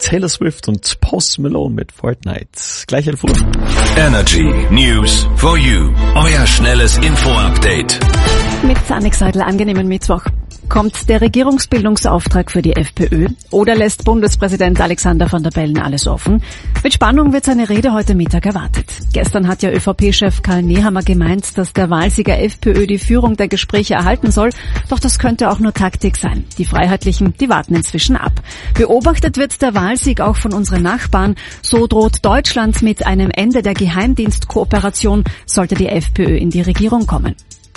Taylor Swift und Post Malone mit Fortnite. Gleich Info. Energy News for you. Euer schnelles Info-Update. Mit Annik Seidel, angenehmen Mittwoch. Kommt der Regierungsbildungsauftrag für die FPÖ oder lässt Bundespräsident Alexander Van der Bellen alles offen? Mit Spannung wird seine Rede heute Mittag erwartet. Gestern hat ja ÖVP-Chef Karl Nehammer gemeint, dass der Wahlsieger FPÖ die Führung der Gespräche erhalten soll, doch das könnte auch nur Taktik sein. Die Freiheitlichen, die warten inzwischen ab. Beobachtet wird der Wahlsieg auch von unseren Nachbarn. So droht Deutschland mit einem Ende der Geheimdienstkooperation, sollte die FPÖ in die Regierung kommen.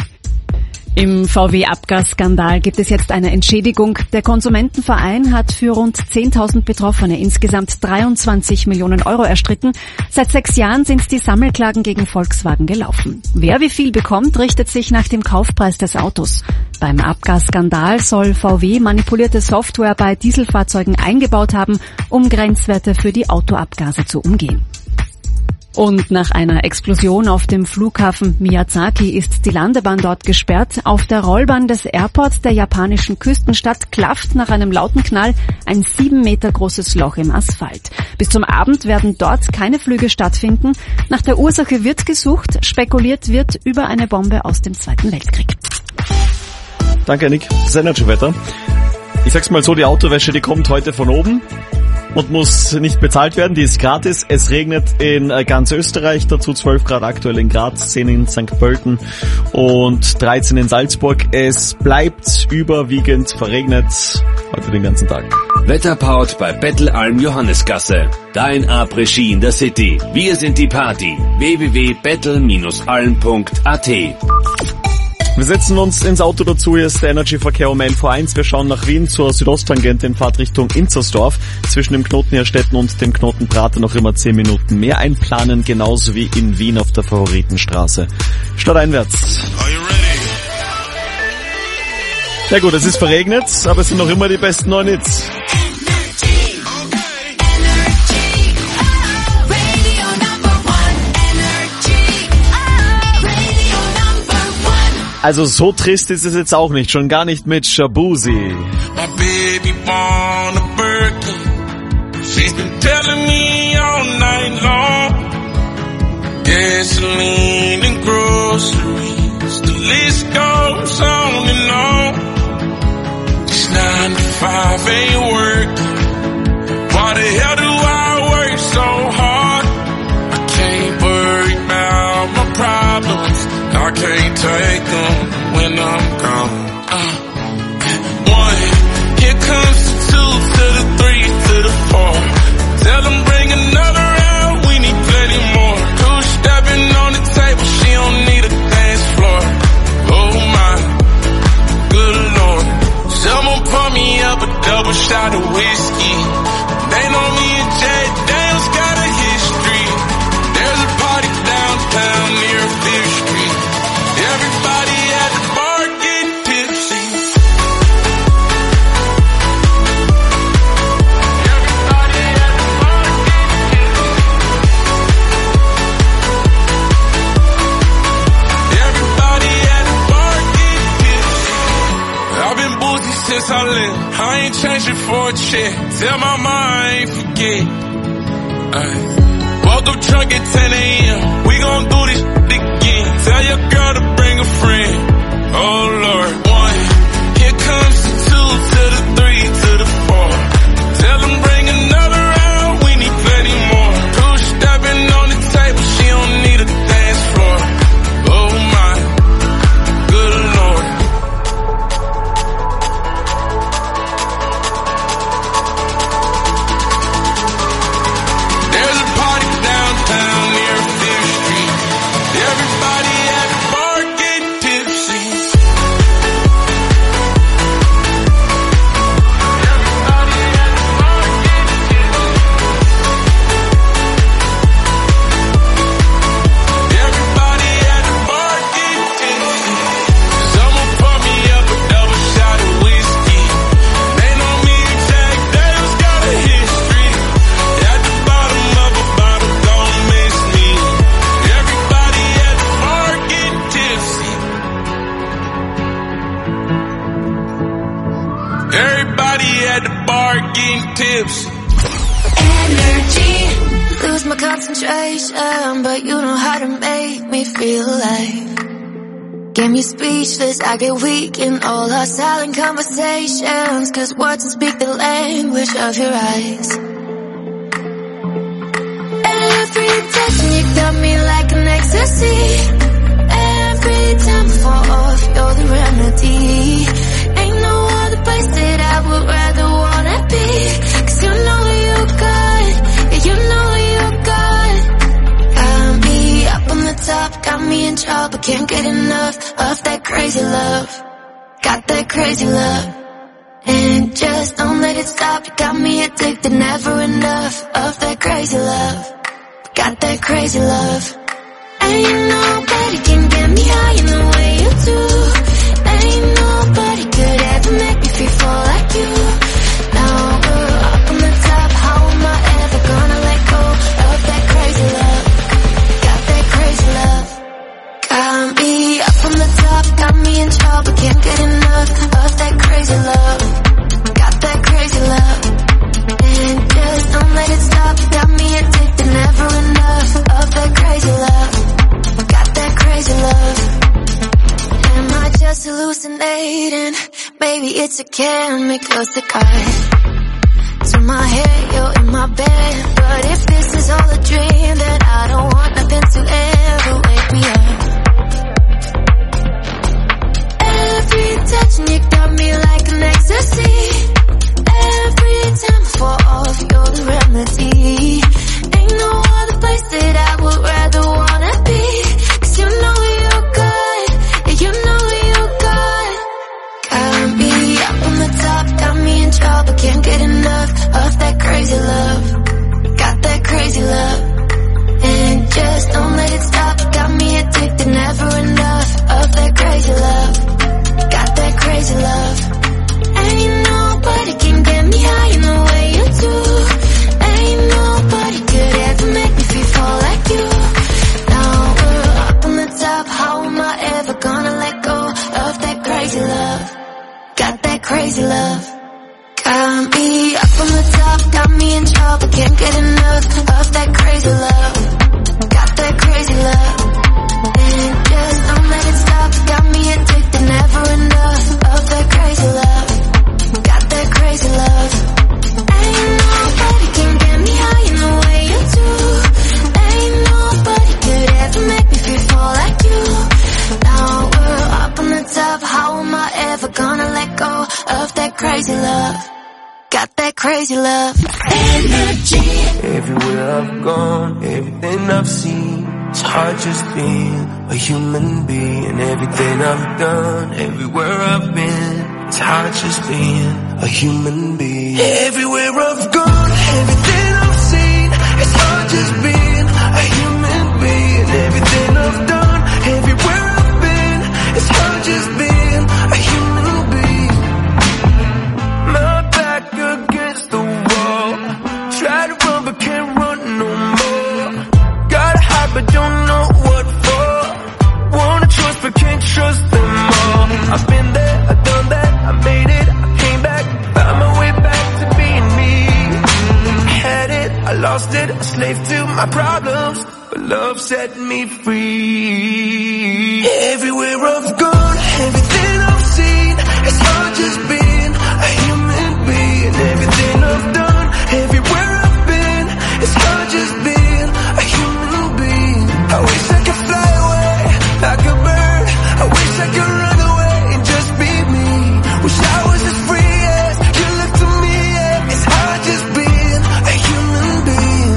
Im VW-Abgasskandal gibt es jetzt eine Entschädigung. Der Konsumentenverein hat für rund 10.000 Betroffene insgesamt 23 Millionen Euro erstritten. Seit 6 Jahren sind die Sammelklagen gegen Volkswagen gelaufen. Wer wie viel bekommt, richtet sich nach dem Kaufpreis des Autos. Beim Abgasskandal soll VW manipulierte Software bei Dieselfahrzeugen eingebaut haben, um Grenzwerte für die Autoabgase zu umgehen. Und nach einer Explosion auf dem Flughafen Miyazaki ist die Landebahn dort gesperrt. Auf der Rollbahn des Airports der japanischen Küstenstadt klafft nach einem lauten Knall ein 7 Meter großes Loch im Asphalt. Bis zum Abend werden dort keine Flüge stattfinden. Nach der Ursache wird gesucht, spekuliert wird über eine Bombe aus dem Zweiten Weltkrieg. Danke, Nick. Das Energy-Wetter. Ich sag's mal so, die Autowäsche, die kommt heute von oben und muss nicht bezahlt werden, die ist gratis. Es regnet in ganz Österreich, dazu 12 Grad aktuell in Graz, 10 in St. Pölten und 13 in Salzburg. Es bleibt überwiegend verregnet heute den ganzen Tag. Wetterpowered bei Bettelalm Johannesgasse. Dein Après-Ski in der City. Wir sind die Party. www.bettel-alm.at. Wir setzen uns ins Auto dazu, hier ist der Energy-Verkehr um 11:01 Uhr. Wir schauen nach Wien zur Südosttangente in Fahrtrichtung Inzersdorf. Zwischen dem Knoten Herstetten und dem Knoten Prater noch immer 10 Minuten mehr einplanen, genauso wie in Wien auf der Favoritenstraße. Stadteinwärts. Ja gut, es ist verregnet, aber es sind noch immer die besten neuen Hits. Also so trist ist es jetzt auch nicht, schon gar nicht mit Shabuzi. My baby born a Birkin. She's been telling me all night long. Gasoline and groceries, the list goes on and on. This 9 to 5 ain't working. Why the hell do I work so hard? I can't worry about my problems. I can't take them when I'm gone. 1, here comes the 2 to the 3 to the 4. Tell them bring another round, we need plenty more. 2 stepping on the table, she don't need a dance floor. Oh my, good Lord. Someone pour me up a double shot of whiskey. They know me and Jay Dale's got a history. There's a party downtown near 5th Street. Everybody at the bar getting tipsy. Everybody at the bar getting tipsy. Everybody at the bar getting tipsy. I've been boozy since I left. I ain't changing for a check. Tell my mom I ain't forget. Woke up drunk at 10 a.m. We gon' do this again. Tell your girl to bring a friend. Oh Lord. 1, here comes the 2 to the 3 to the 4. Tell them bring another round, we need plenty more. 2 stepping on the table, she don't need a dance floor. Oh my, good Lord. There's a party downtown near 5th Street. Everybody at the bar getting tipsy. Everybody at the bar getting tipsy. Everybody at the bar getting tipsy. Someone pour me up a double shot of whiskey. They know me and Jack Dale's got a history. At the bottom of a bottle, don't miss me. Everybody at the bar getting tipsy. Everybody at the bar getting tipsy. energy. Lose my concentration, but you know how to make me feel alive. Get me speechless, I get weak in all our silent conversations, 'cause words don't speak the language of your eyes. Every touch you got me like an ecstasy. Every time I fall off, you're the remedy. Ain't no other place that I would rather wanna be, 'cause you know you're good, yeah, you know you're good. Got me up on the top, got me in trouble, can't get enough of that crazy love. Got that crazy love, and just don't let it stop. You got me addicted, never enough of that crazy love. Got that crazy love. Ain't nobody can get me high in the way you do. Ain't nobody could ever make me feel fall like you. Now we're up on the top, how am I ever gonna let go of that crazy love? Got that crazy love. Got me up on the top, got me in trouble, can't get enough of that crazy love. Got that crazy love, and just don't let it stop. You got me addicted, never enough of that crazy love. Got that crazy love. Am I just hallucinating? Maybe it's a chemical cigarette to my head, you're in my bed. But if this is all a dream, then I don't want nothing to ever wake me up. Every touch you got me like an ecstasy. Every time I fall off, you're the remedy. Ain't no other place that I would rather wanna be, 'cause you know you're good, yeah, you know you're good. Got me up on the top, got me in trouble, can't get enough of that crazy love. Got that crazy love, and just don't let it stop. You got me addicted, never enough of that crazy love. Got that crazy love. Ain't nobody can get me high in the way you do. Ain't nobody could ever make me feel fall like you. Now we're up on the top, how am I ever gonna let go of that crazy love? Got that crazy love. Got me up on the top, got me in trouble, can't get enough of that crazy love. Got that crazy love, and just don't let it stop. Got me addicted, never enough of that crazy love. Got that crazy love. Ain't nobody can get me high in the way you do. Ain't nobody could ever make me feel fall like you. Now we're up on the top, how am I ever gonna let go of that crazy love? Got that crazy love. Energy. Everywhere I've gone, everything I've seen, it's hard just being a human being. Everything I've done, everywhere I've been, it's hard just being a human being. Everywhere I've gone, everything I've seen, it's hard just being a human being. Everything I've done, everywhere I've been, it's hard just being a human being. My back against the wall, try to run but can't run no more. Gotta hide but don't know what for. Wanna trust but can't trust them all. I've been there, I've done that, I made it, I came back, found my way back to being me. I had it, I lost it, a slave to my problems, but love set me free. Everywhere I've gone, everything I've seen, it's hard just being a human being. Everything I've done, everywhere I've been, it's hard just being a human being. I wish I could fly away like a bird. I wish I could run away and just be me. Wish I was as free as you look to me. Yeah. It's hard just being a human being.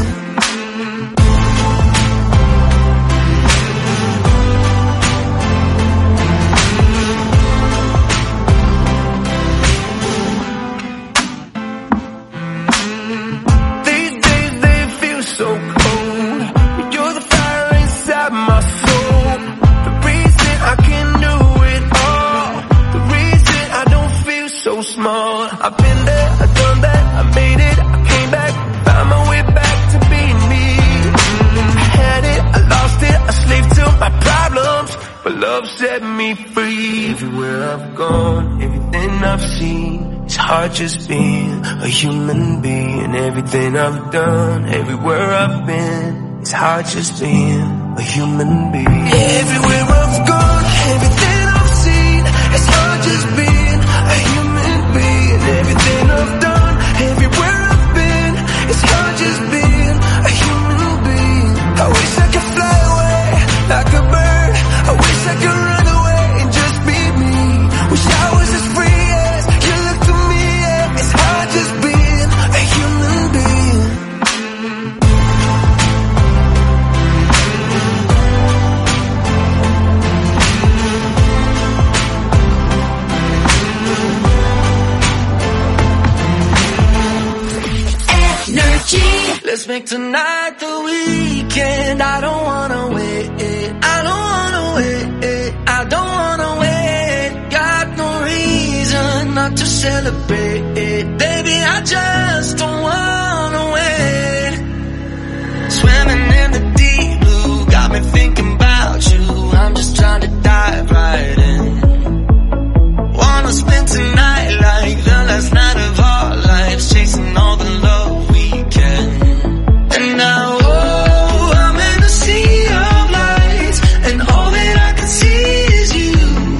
These days they feel so cold. You're the fire inside my soul. The reason I can do it all. The reason I don't feel so small. I've been there, I've done that, I made it, I came back, found my way back to being me. I had it, I lost it, a slave to my problems, but love set me free. Everywhere I've gone, everything I've seen, It's hard just being a human being. Everything I've done, everywhere I've been, it's hard just being a human being. Everywhere I've gone, everything I've seen, it's hard just being a human being. Everything I've done, everywhere I've been, it's hard just being a human being. I wish I could fly away like a bird. I wish I could run away and just be me. Wish I was as free as you look to me. Yeah. It's hard just being a human being. Energy. Let's make tonight the weekend. I don't wanna wait. I don't wanna wait. I don't wanna wait. Got no reason not to celebrate. Baby, I just don't wanna wait. Swimming in the deep blue, got me thinking about you. I'm just trying to dive right in. Wanna spend tonight like the last night of our lives, chasing all the love we can. And now, oh, I'm in a sea of lights, and all that I can see is you.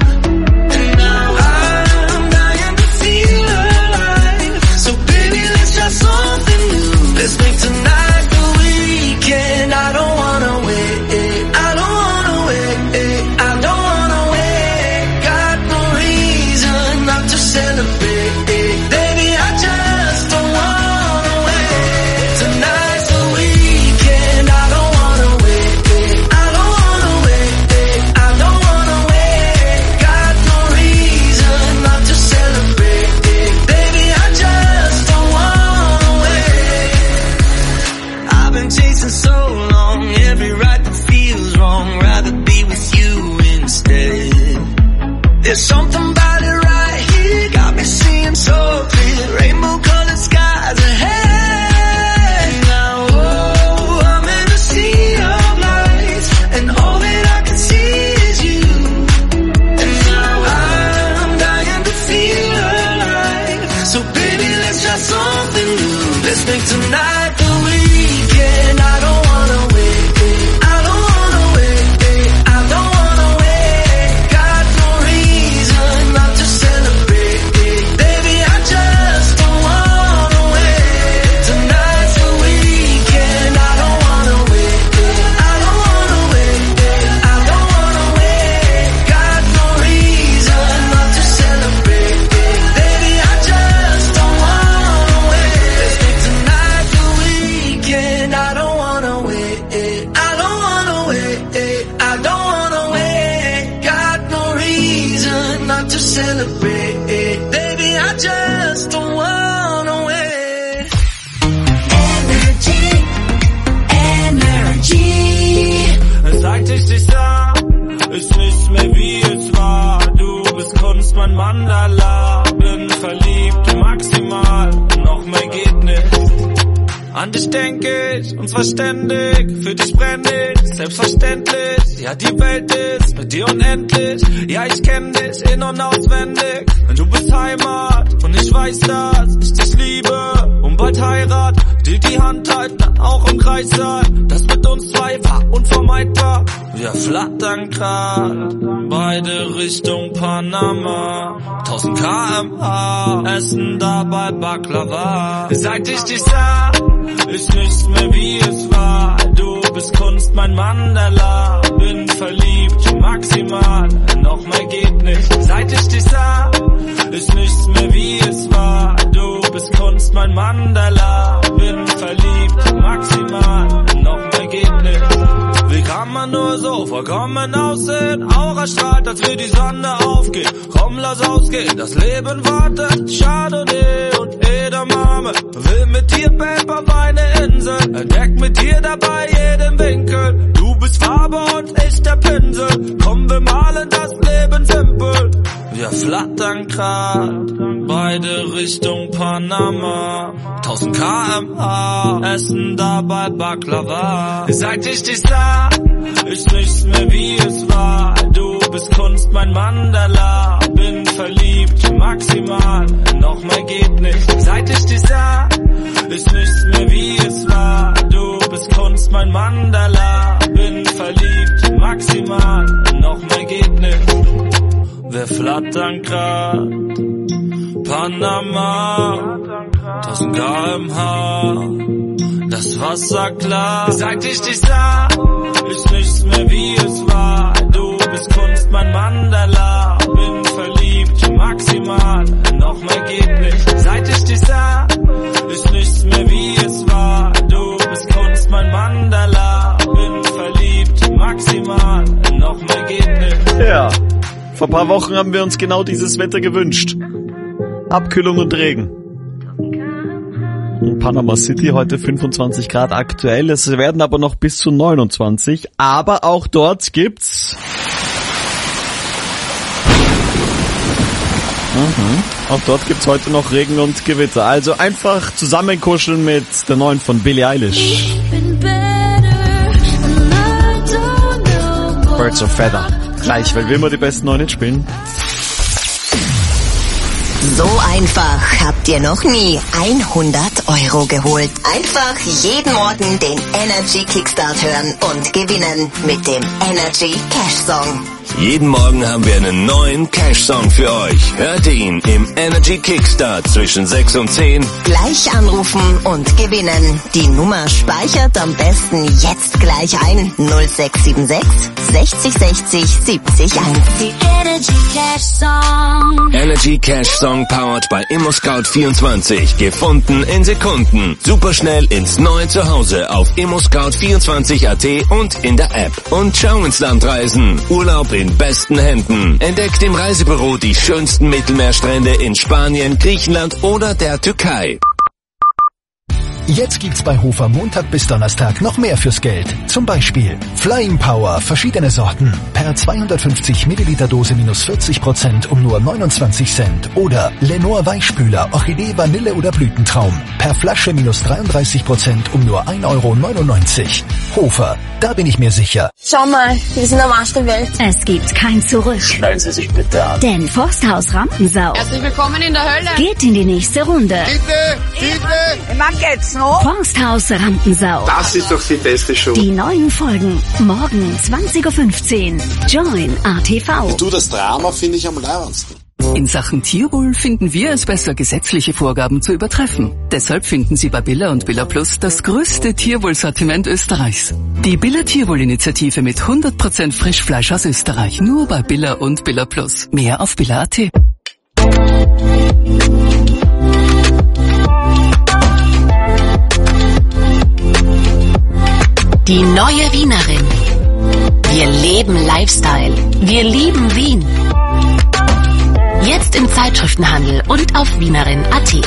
And now I'm dying to feel alive. So baby, let's try something new. Let's make tonight the weekend. I don't wanna wait. I don't wanna wait. I don't wanna wait. Got no reason not to celebrate. Baby, I just don't wanna wait. Tonight's the weekend. I don't wanna wait. I don't wanna wait. I don't wanna wait. Got no reason not to celebrate. Baby, I just don't wanna wait. I've been chasing so long, every right that feels wrong. Rather be with you instead. There's something about it right here, got me seeing so clear. Rainbow colored skies ahead. Now, oh, I'm in a sea of lights, and all that I can see is you. And now I'm dying to feel alive. So baby, let's try something new. Let's make tonight the weekend. I don't wanna wait. I don't wanna wait. I don't wanna wait. Got no reason not to celebrate. Baby, I just don't wanna wait. Tonight's the weekend. I don't wanna wait. I don't wanna wait. I don't wanna wait. Got no reason not to celebrate. Baby, I just don't wanna wait. Let's make tonight the weekend. I don't wanna wait. I don't wanna wait. I don't wanna wait. Got no reason not to celebrate. Baby, I just don't wanna wait. Energy. Energy. Seit ich dich sah, ist nicht mehr wie es war. Du bist Kunst, mein Mandala. Bin verliebt, maximal, noch mehr geht nicht. An dich denk ich, und zwar ständig. Für dich brenn ich, selbstverständlich. Ja, die Welt ist mit dir unendlich. Ja, ich kenn dich in- und auswendig. Du bist Heimat, und ich weiß, dass ich dich liebe. Und bald Heirat, dir die Hand halten, auch im Kreis sein. Das mit uns zwei war unvermeidbar. Wir flattern grad, beide Richtung Panama. 1000 km/h, essen dabei Baklava. Seit ich dich sah, ist nichts mehr wie es war. Du bist Kunst, mein Mandala. Bin verliebt, maximal, noch mehr geht nicht. Seit ich dich sah, ist nichts mehr wie es war. Du bist Kunst, mein Mandala. Bin verliebt, maximal, noch mehr geht nicht. Wie kann man nur so vollkommen aussehen? Aura strahlt, als wir die Sonne aufgeht. Komm, lass ausgehen, das Leben wartet. Chardonnay und Edamame. Will mit dir Paper, meine Insel. Entdeck mit dir dabei jeden Winkel. Du bist Farbe und ich der Pinsel. Komm, wir malen das Leben simpel. Wir flattern grad, beide Richtung Panama. 1000 km/h, essen dabei Baklava. Seit ich dich sah, ist nichts mehr wie es war. Du bist Kunst, mein Mandala. Bin verliebt, maximal, noch mehr geht nicht. Seit ich dich sah, ist nichts mehr wie es war. Du bist Kunst, mein Mandala, bin verliebt, maximal, noch mehr geht nicht. Wir flattern grad, Panama, 1000 km/h, das Wasser klar. Seit ich dich sah, ist nichts mehr wie es war. Du bist Kunst, mein Mandala, bin verliebt, maximal, noch mehr geht nicht. Seit ich dich sah, ist nichts mehr wie es war. Du bist Kunst, mein Mandala, bin verliebt, maximal, noch mehr geht nicht. Ja, vor ein paar Wochen haben wir uns genau dieses Wetter gewünscht. Abkühlung und Regen. In Panama City heute 25 Grad aktuell, es werden aber noch bis zu 29, aber auch dort gibt's... Auch dort gibt's heute noch Regen und Gewitter. Also einfach zusammenkuscheln mit der neuen von Billie Eilish. Birds of Feather. Gleich, weil wir immer die besten neuen spielen. So einfach habt ihr noch nie 100 € geholt. Einfach jeden Morgen den Energy Kickstart hören und gewinnen mit dem Energy Cash Song. Jeden Morgen haben wir einen neuen Cash-Song für euch. Hört ihn im Energy Kickstart zwischen 6 und 10. Gleich anrufen und gewinnen. Die Nummer speichert am besten jetzt gleich ein. 0676 60 60 70 1. Die Energy Cash Song. Energy Cash-Song powered by ImmoScout24. Gefunden in Sekunden. Superschnell ins neue Zuhause auf ImmoScout24.at und in der App. Und schau ins Land reisen. Urlaub in besten Händen. Entdeckt im Reisebüro die schönsten Mittelmeerstrände in Spanien, Griechenland oder der Türkei. Jetzt gibt's bei Hofer Montag bis Donnerstag noch mehr fürs Geld. Zum Beispiel Flying Power, verschiedene Sorten. Per 250 Milliliter Dose minus 40% um nur 29 Cent. Oder Lenore Weichspüler, Orchidee, Vanille oder Blütentraum. Per Flasche minus 33% um nur 1,99 €. Hofer, da bin ich mir sicher. Schau mal, wir sind am Arsch der Welt. Es gibt kein Zurück. Schneiden Sie sich bitte an. Denn Forsthaus Rampensau Herzlich willkommen in der Hölle. geht in die nächste Runde. Bitte. Wann geht's noch? Forsthaus Rampensau. Das ist doch die beste Show. Die neuen Folgen morgen 20.15 Uhr. Join ATV. Du, das Drama finde ich am leibendsten. In Sachen Tierwohl finden wir es besser, gesetzliche Vorgaben zu übertreffen. Deshalb finden Sie bei Billa und Billa Plus das größte Tierwohlsortiment Österreichs. Die Billa Tierwohl-Initiative mit 100% Frischfleisch aus Österreich. Nur bei Billa und Billa Plus. Mehr auf Billa.at. Die neue Wienerin. Wir leben Lifestyle. Wir lieben Wien. Jetzt im Zeitschriftenhandel und auf Wienerin.at.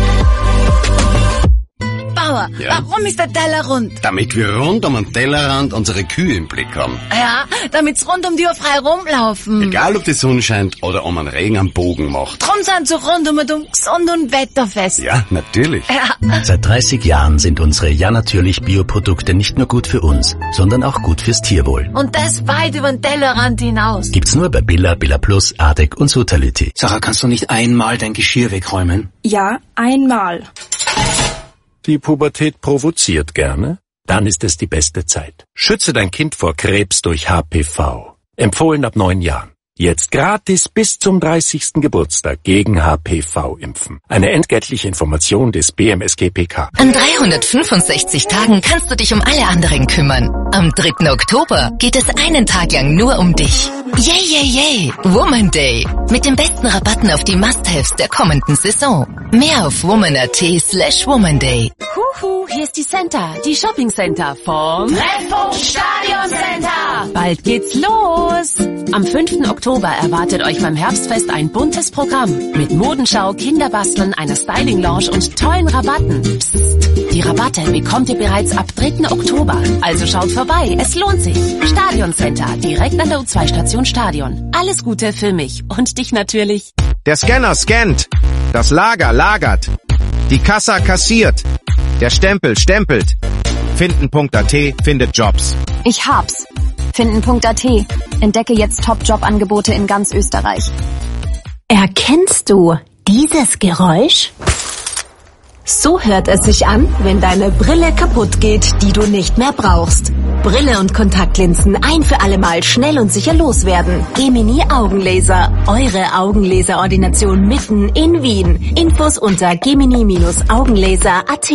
Bauer, warum ist der Teller rund? Damit wir rund um den Tellerrand unsere Kühe im Blick haben. Ja, damit's rund um die Uhr frei rumlaufen. Egal ob die Sonne scheint oder um einen Regen am Bogen macht. Drum sind so rund um gesund und wetterfest. Ja, natürlich. Ja. Seit 30 Jahren sind unsere Ja-Natürlich Bioprodukte nicht nur gut für uns, sondern auch gut fürs Tierwohl. Und das weit über den Tellerrand hinaus. Gibt's nur bei Billa, Billa Plus, Adek und Sutality. Sarah, kannst du nicht einmal dein Geschirr wegräumen? Ja, einmal. Die Pubertät provoziert gerne? Dann ist es die beste Zeit. Schütze dein Kind vor Krebs durch HPV. Empfohlen ab 9 Jahren. Jetzt gratis bis zum 30. Geburtstag gegen HPV impfen. Eine entgeltliche Information des BMSG-PK. An 365 Tagen kannst du dich um alle anderen kümmern. Am 3. Oktober geht es einen Tag lang nur um dich. Yay, yay, yay! Woman Day. Mit den besten Rabatten auf die Must-Haves der kommenden Saison. Mehr auf woman.at/Woman Day. Huhu, hier ist die Center, die Shopping Center vom Treffpunkt Stadion Center. Bald geht's los. Am 5. Oktober erwartet euch beim Herbstfest ein buntes Programm mit Modenschau, Kinderbasteln, einer Styling-Lounge und tollen Rabatten. Psst, die Rabatte bekommt ihr bereits ab 3. Oktober. Also schaut vorbei, es lohnt sich. Stadion Center, direkt an der U2-Station Stadion. Alles Gute für mich und dich natürlich. Der Scanner scannt. Das Lager lagert. Die Kassa kassiert. Der Stempel stempelt. Finden.at findet Jobs. Ich hab's. Finden.at. Entdecke jetzt Top-Jobangebote in ganz Österreich. Erkennst du dieses Geräusch? So hört es sich an, wenn deine Brille kaputt geht, die du nicht mehr brauchst. Brille und Kontaktlinsen ein für alle Mal schnell und sicher loswerden. Gemini Augenlaser. Eure Augenlaserordination mitten in Wien. Infos unter gemini-augenlaser.at.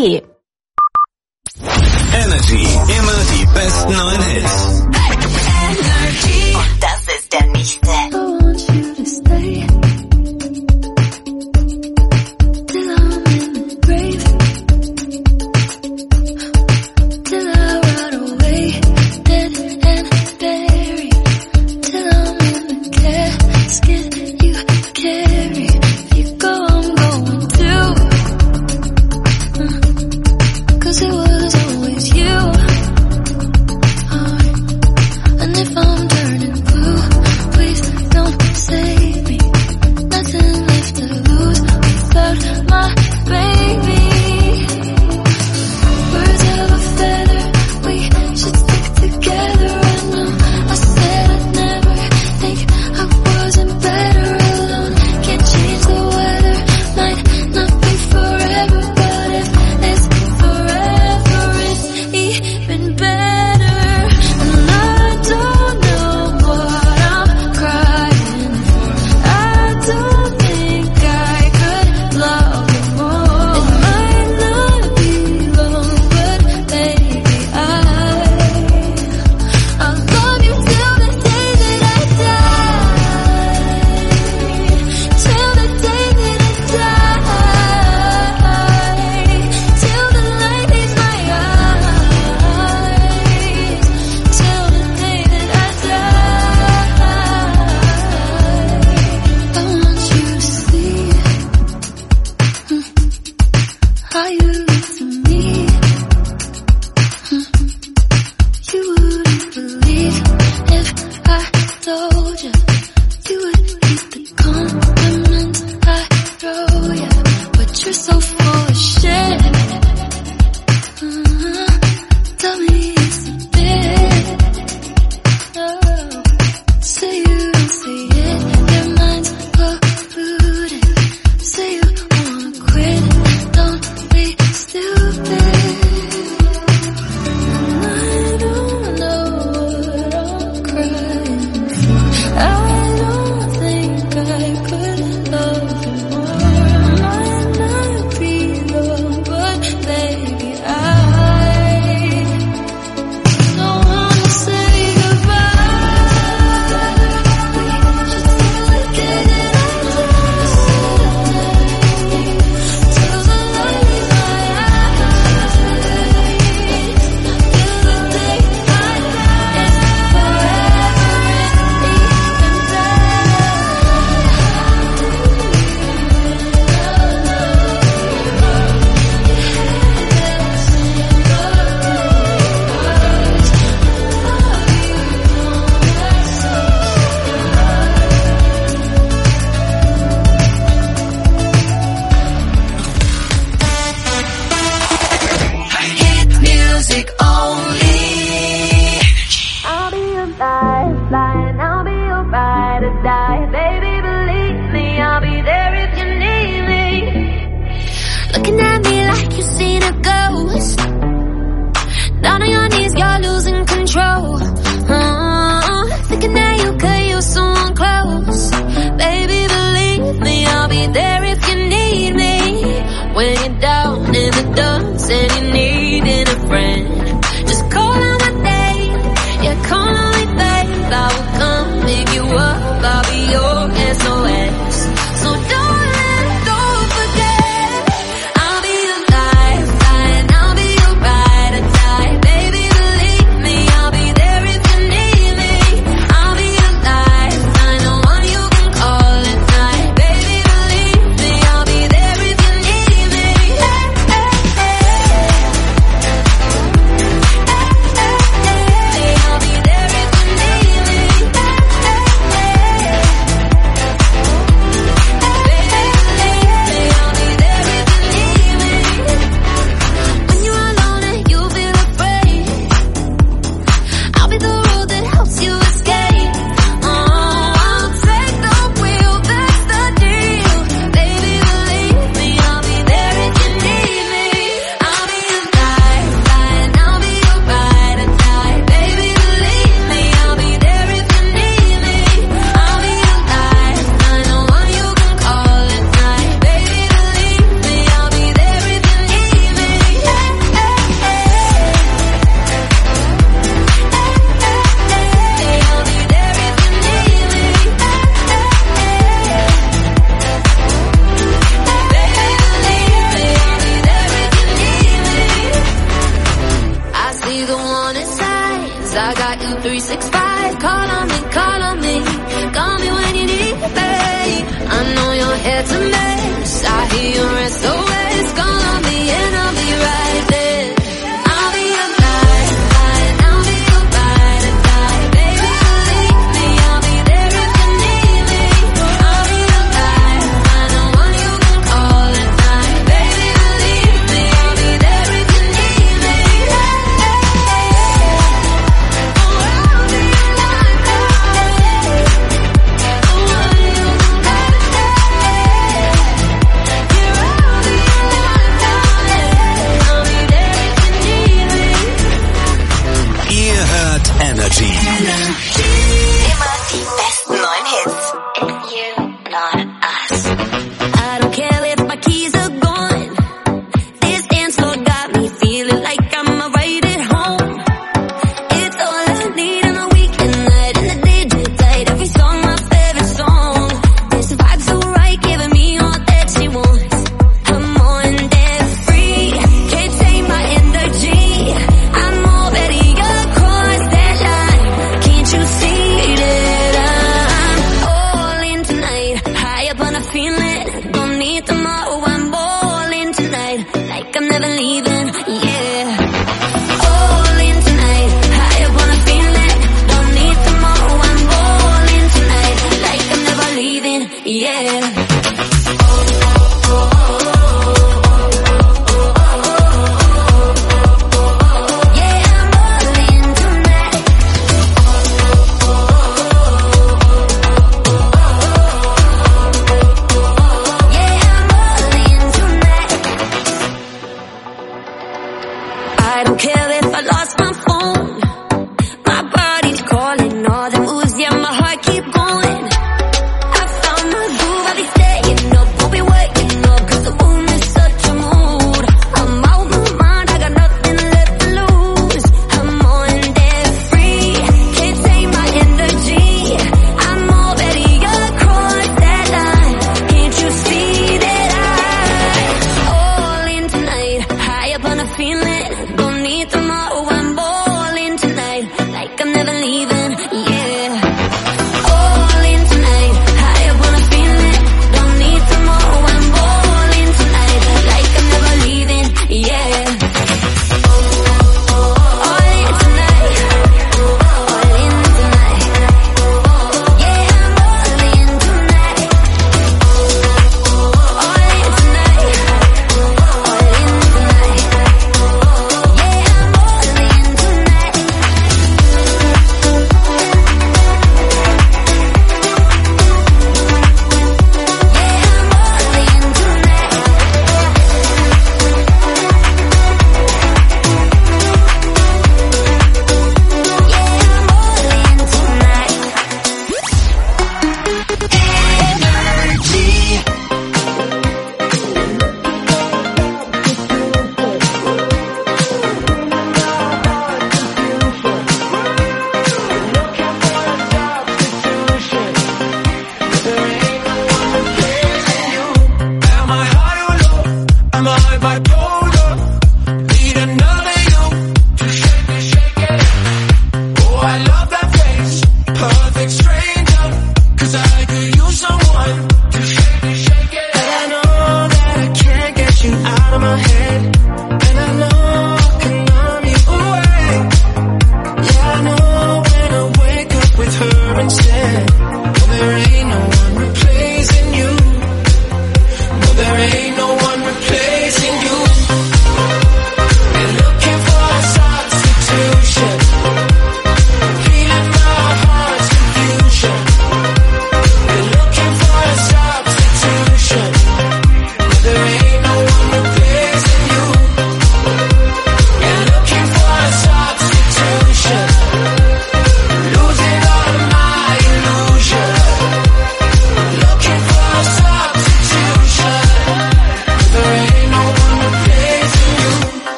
Energy, immer die besten neuen Hits. Energy. Und das ist der nächste.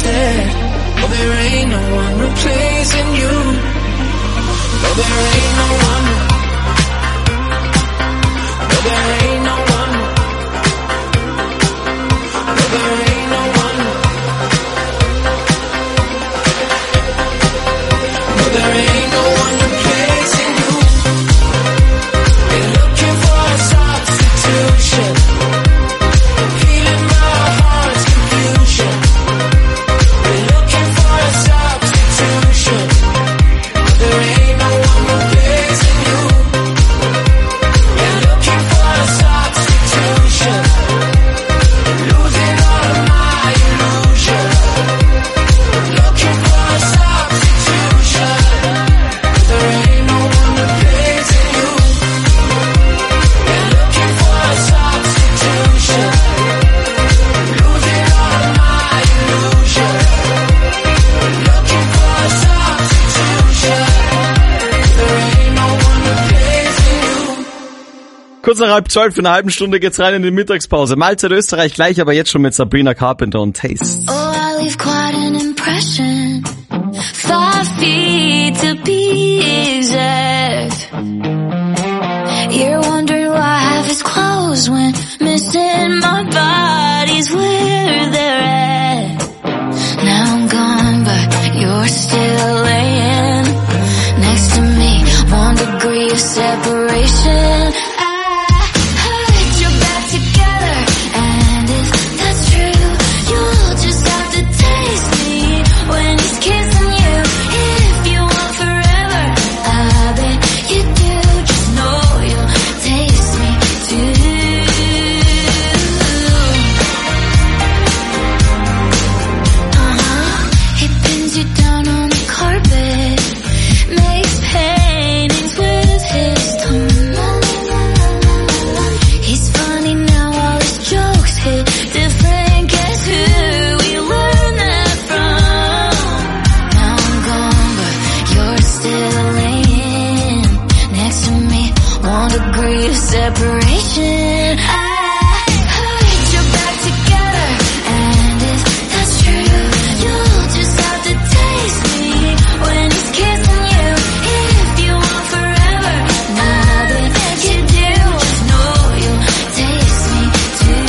said, oh, there ain't no one replacing you. No, there ain't no one. No, there ain't no one. No, there ain't no one. No, there ain't no one replacing you. They're looking for a substitution. Feeling my heart's confusion. We're looking for a substitution. There ain't no one replacing you. We're looking for a substitution. Losing all of my illusion. Looking for a substitution. There ain't no one replacing you. We're looking for a substitution. Losing all of my illusion. Looking for a substitution. There ain't no one replacing you. Kurz nach 11:30, in einer halben Stunde geht's rein in die Mittagspause. Mahlzeit Österreich gleich, aber jetzt schon mit Sabrina Carpenter und Taste. Oh, I leave quite an impression. 5 feet to be exact. You're wondering why I have his clothes when missing my body's where they're at. Now I'm gone, but you're still laying next to me. 1 degree of separation. I put your back together, and if that's true, you'll just have to taste me when he's kissing you. If you want forever, I bet you do. Just know you'll taste me too. He pins you down on the carpet, makes paintings with his tongue. He's funny now, all his jokes hit different. Guess who we learned that from? Now I'm gone, but you're still laying next to me. 1 degree of separation. I put your back together, and if that's true, you'll just have to taste me when he's kissing you. If you want forever, I bet you do. Just know you'll taste me too.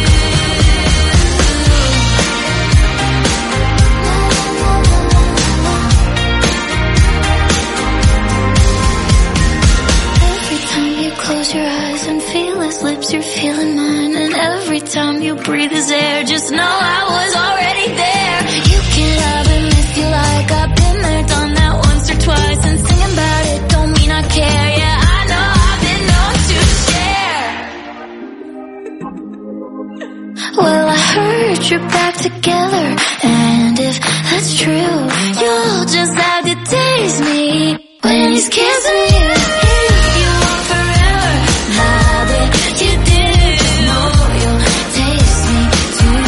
Every time you close your eyes and feel his lips, you're feeling mine. And every time you breathe his air, just know I was already there. You can have him if you like. I've been there, done that once or twice. And singing about it don't mean I care. Yeah, I know I've been known to share. Well, I heard you're back together, and if that's true, you'll just have to taste me when he's kissing you. If you want forever, I bet you do. Know you'll taste me too.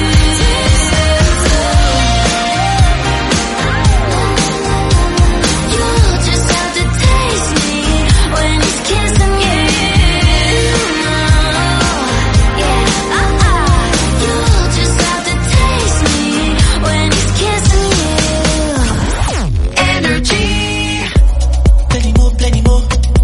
You'll just have to taste me when he's kissing you. Yeah, you'll just have to taste me when he's kissing you. Energy. Plenty more, plenty more.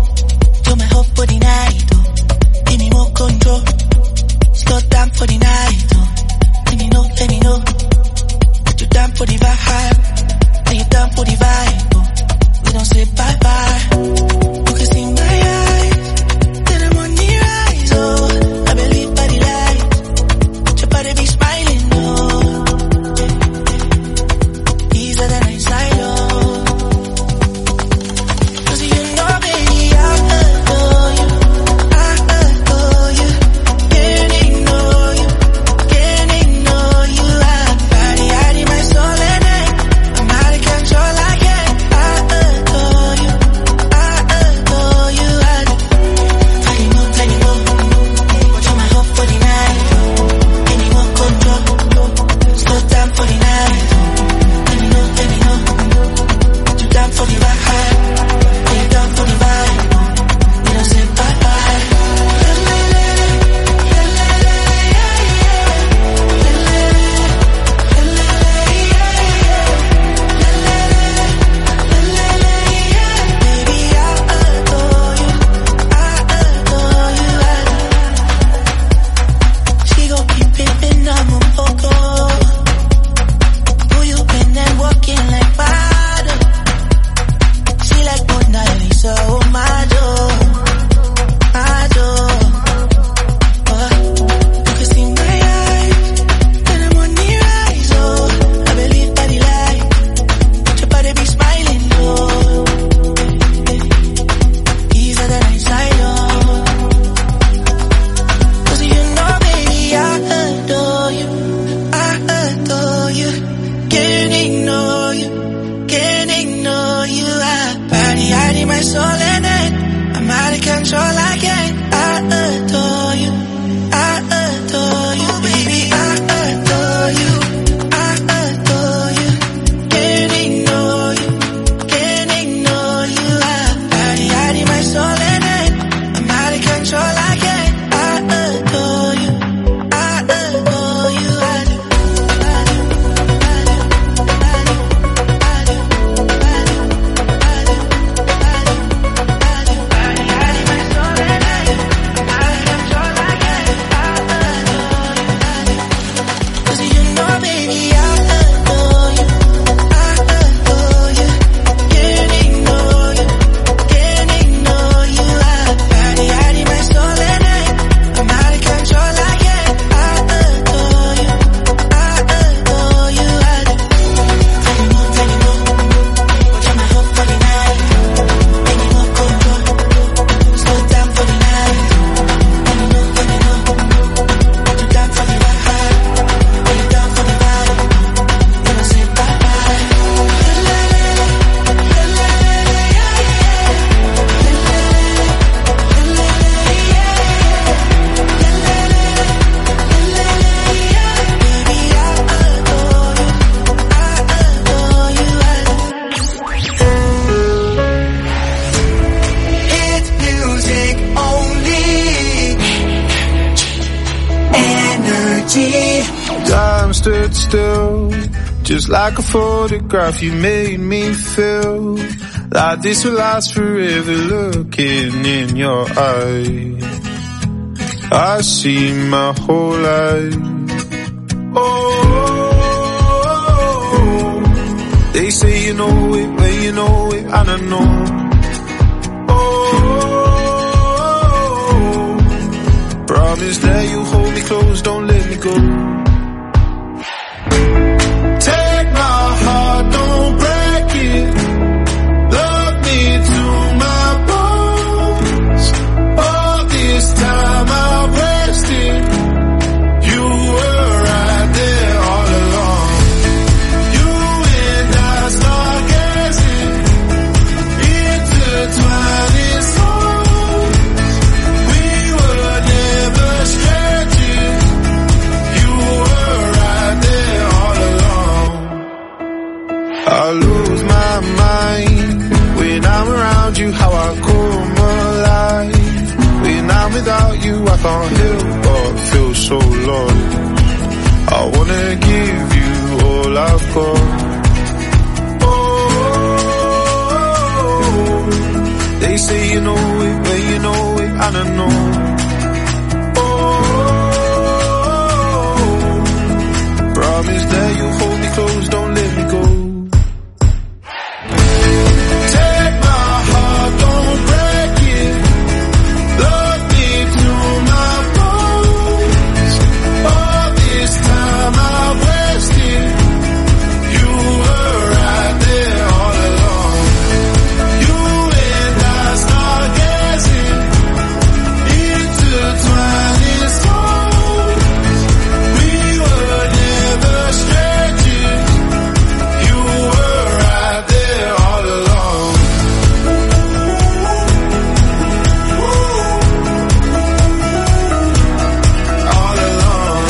energy. Time stood still, just like a photograph. You made me feel like this will last forever. Looking in your eyes, I see my whole life. Oh, they say you know it when you know it, and I know. Oh, promise that you hold me close, don't let me go. Take my heart, don't break it. Love me to my bones. All this time I wasted. You were right there all along. You and I stargazing, intertwining souls. We were never strangers. You were right there all along. I lose my mind when I'm around you, how I come alive. When I'm without you, I can't help but feel so lost. I wanna give you all I've got. Oh, they say you know it when you know it, and I know. Oh, promise that you hold me close, don't let me go. Take my heart, don't break it. Love me to my bones. All this time I wasted. You were right there all along. You and I stargazing, intertwining souls. We were never strangers. You were right there all along. All along.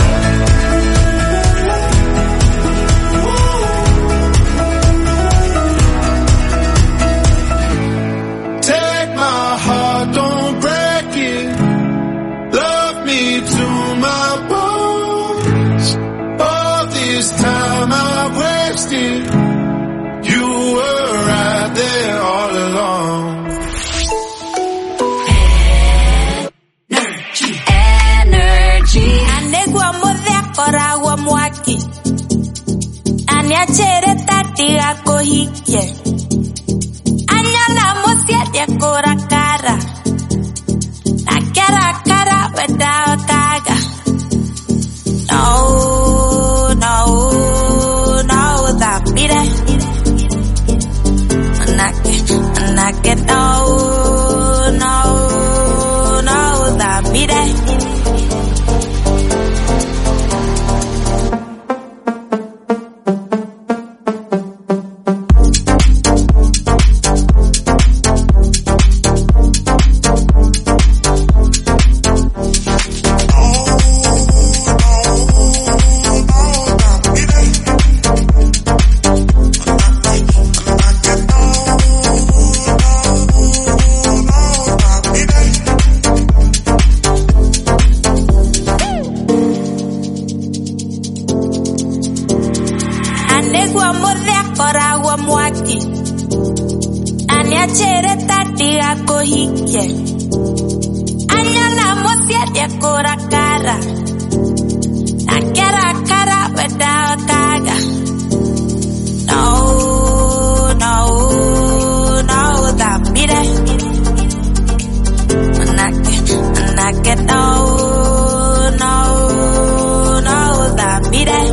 Take my heart, don't break it. Love me to my bones. All this time I wasted. You were right there all along. Energy. Anegwa modea koragwa mwaki. Aniachere tati ako hike. Anyana mosia dia kora cara. Na cara cara weda kaga. No, no, no, that beat it. Anake, no, no, no, that beat it. Anegwa modea koragwa mwaki. Aniachere tati ako hike. Anyana mosia dia kora cara. Na cara cara weda kaga. No, no, no, that beat it. Anake, no, no, no, that beat it.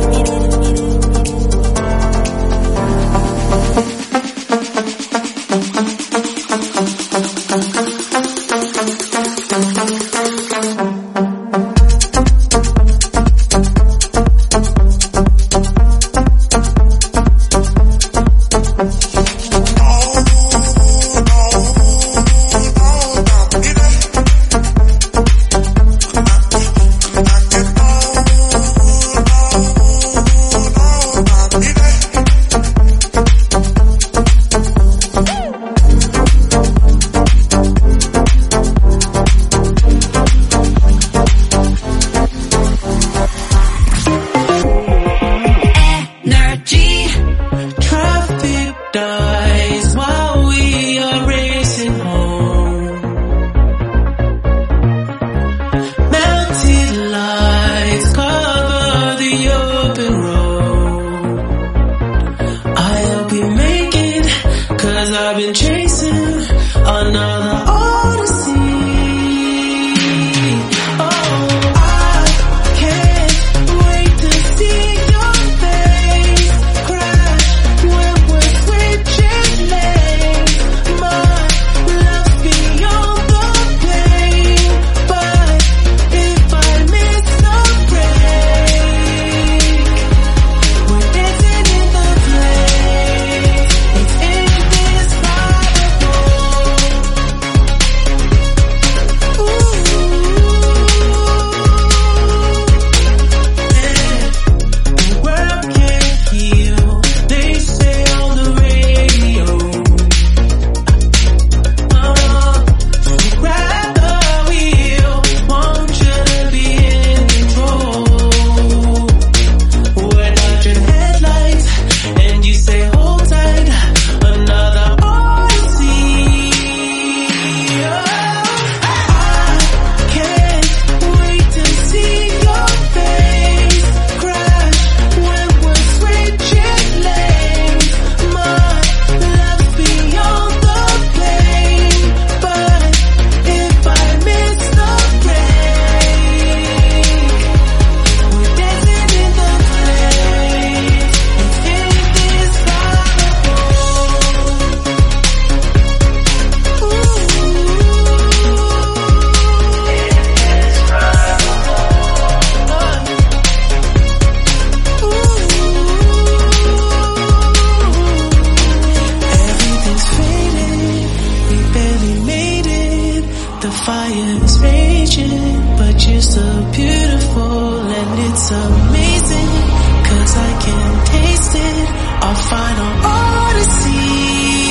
aging, but you're so beautiful and it's amazing, 'cause I can taste it, our final odyssey.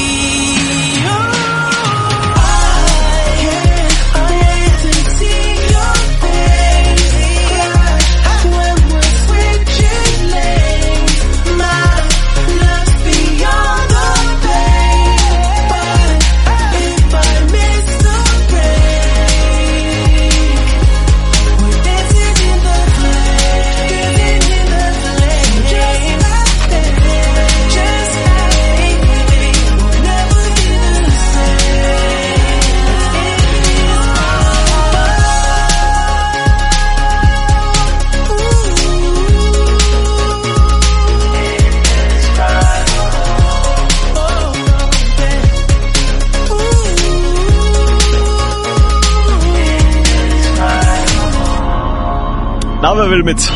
Na, wer will mit?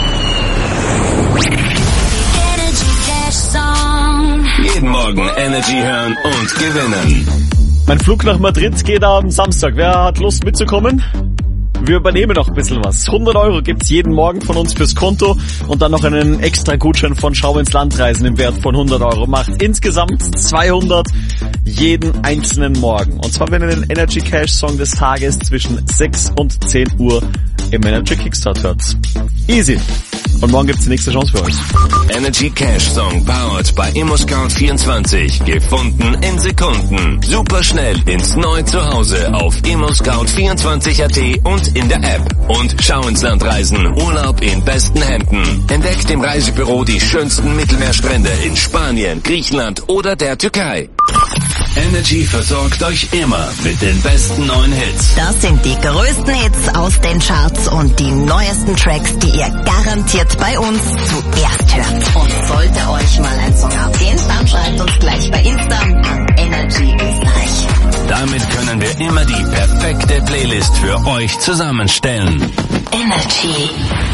Jeden Morgen Energy hören und gewinnen. Mein Flug nach Madrid geht am Samstag. Wer hat Lust mitzukommen? Wir übernehmen noch ein bisschen was. 100 € gibt's jeden Morgen von uns fürs Konto und dann noch einen extra Gutschein von Schau ins Land reisen im Wert von 100 €. Macht insgesamt 200 jeden einzelnen Morgen. Und zwar, wenn ihr den Energy Cash Song des Tages zwischen 6 und 10 Uhr im Energy Kickstart hört. Easy. Und morgen gibt's die nächste Chance für euch. Energy Cash Song powered bei ImmoScout24. Gefunden in Sekunden. Super schnell ins neue Zuhause auf ImmoScout24.at und in der App. Und Schau ins Land reisen. Urlaub in besten Händen. Entdeckt im Reisebüro die schönsten Mittelmeerstrände in Spanien, Griechenland oder der Türkei. Energy versorgt euch immer mit den besten neuen Hits. Das sind die größten Hits aus den Charts und die neuesten Tracks, die ihr garantiert bei uns zuerst hört. Und sollte euch mal ein Song abgehen, dann schreibt uns gleich bei Insta an Energy Österreich. Damit können wir immer die perfekte Playlist für euch zusammenstellen. Energy.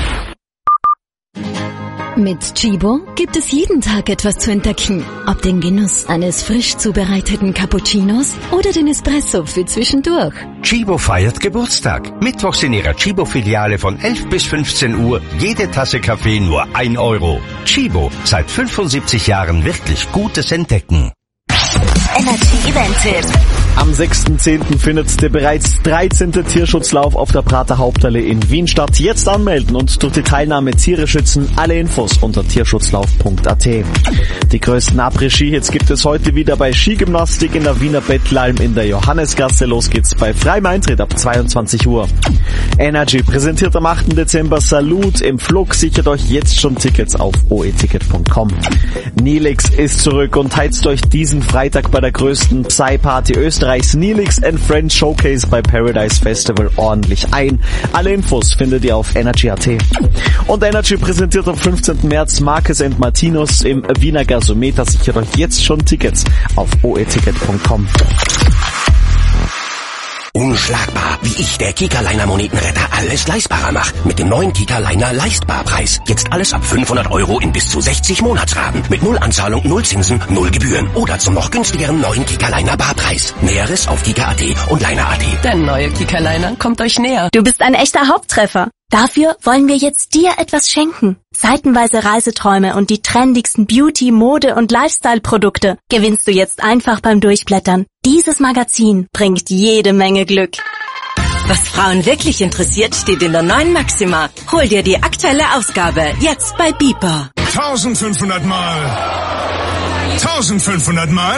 Mit Chibo gibt es jeden Tag etwas zu entdecken. Ob den Genuss eines frisch zubereiteten Cappuccinos oder den Espresso für zwischendurch. Chibo feiert Geburtstag. Mittwochs in ihrer Chibo-Filiale von 11 bis 15 Uhr. Jede Tasse Kaffee nur 1 €. Chibo, seit 75 Jahren wirklich gutes Entdecken. Energy Event-Tipp. Am 6.10. findet der bereits 13. Tierschutzlauf auf der Prater Hauptallee in Wien statt. Jetzt anmelden und durch die Teilnahme Tiere schützen. Alle Infos unter tierschutzlauf.at. Die größten Après-Ski-Hits gibt es heute wieder bei Skigymnastik in der Wiener Betlalm in der Johannesgasse. Los geht's bei freiem Eintritt ab 22 Uhr. Energy präsentiert am 8. Dezember Salut im Flug. Sichert euch jetzt schon Tickets auf oeticket.com. Nilix ist zurück und heizt euch diesen Freitag bei der größten Psy-Party Österreichs Nilix and Friends Showcase bei Paradise Festival ordentlich ein. Alle Infos findet ihr auf energy.at. Und Energy präsentiert am 15. März Marquez & Martinus im Wiener Gasometer. Sichert euch jetzt schon Tickets auf oeticket.com. Unschlagbar, wie ich, der Kika-Liner Monetenretter, alles leistbarer macht. Mit dem neuen Kika-Liner Leistbarpreis. Jetzt alles ab 500 € in bis zu 60 Monatsraten. Mit 0 Anzahlung, 0 Zinsen, 0 Gebühren. Oder zum noch günstigeren neuen Kika-Liner Barpreis. Näheres auf kika.at und liner.at. Der neue Kika-Liner kommt euch näher. Du bist ein echter Haupttreffer. Dafür wollen wir jetzt dir etwas schenken. Seitenweise Reiseträume und die trendigsten Beauty-, Mode- und Lifestyle-Produkte gewinnst du jetzt einfach beim Durchblättern. Dieses Magazin bringt jede Menge Glück. Was Frauen wirklich interessiert, steht in der neuen Maxima. Hol dir die aktuelle Ausgabe jetzt bei Beeper. 1500 Mal. 1500 Mal.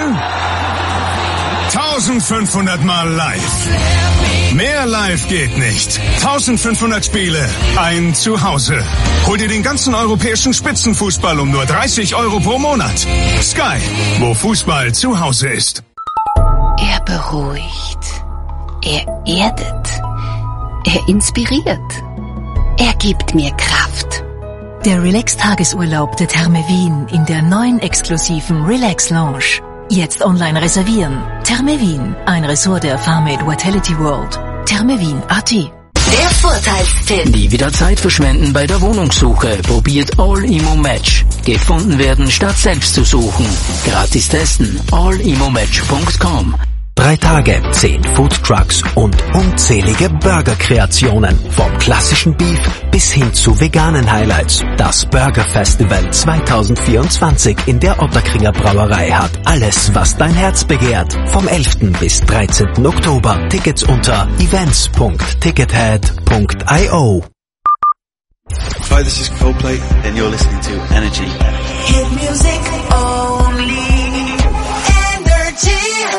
1500 Mal live. Mehr live geht nicht. 1500 Spiele, ein Zuhause. Hol dir den ganzen europäischen Spitzenfußball um nur 30 € pro Monat. Sky, wo Fußball zu Hause ist. Er beruhigt. Er erdet. Er inspiriert. Er gibt mir Kraft. Der Relax-Tagesurlaub der Therme Wien in der neuen exklusiven Relax Lounge. Jetzt online reservieren. Therme Wien, ein Ressort der Farmate Vitality World. Thermewien.at. Der Vorteilstipp. Nie wieder Zeit verschwenden bei der Wohnungssuche. Probiert All-Immo-Match. Gefunden werden, statt selbst zu suchen. Gratis testen. allimmomatch.com. 3 Tage, 10 Foodtrucks und unzählige Burger-Kreationen. Vom klassischen Beef bis hin zu veganen Highlights. Das Burger Festival 2024 in der Ottakringer Brauerei hat alles, was dein Herz begehrt. Vom 11. bis 13. Oktober. Tickets unter events.tickethead.io. Hi, this is Coldplay and you're listening to Energy. Hit music only. Energy.